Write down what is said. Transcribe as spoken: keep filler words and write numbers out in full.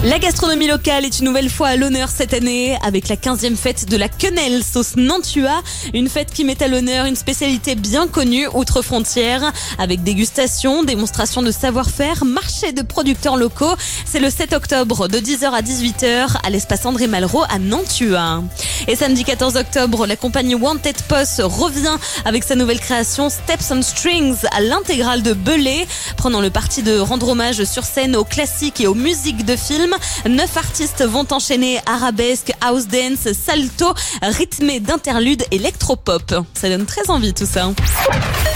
La gastronomie locale est une nouvelle fois à l'honneur cette année avec la quinzième fête de la quenelle sauce Nantua. Une fête qui met à l'honneur une spécialité bien connue outre-frontières avec dégustation, démonstration de savoir-faire, marché de producteurs locaux. C'est le sept octobre de dix heures à dix-huit heures à l'espace André Malraux à Nantua. Et samedi quatorze octobre, la compagnie Wanted Post revient avec sa nouvelle création Steps on Strings à l'intégrale de Belay, prenant le parti de rendre hommage sur scène aux classiques et aux musiques de films. Neuf artistes vont enchaîner arabesque, house dance, salto, rythmé d'interludes électropop. Ça donne très envie tout ça.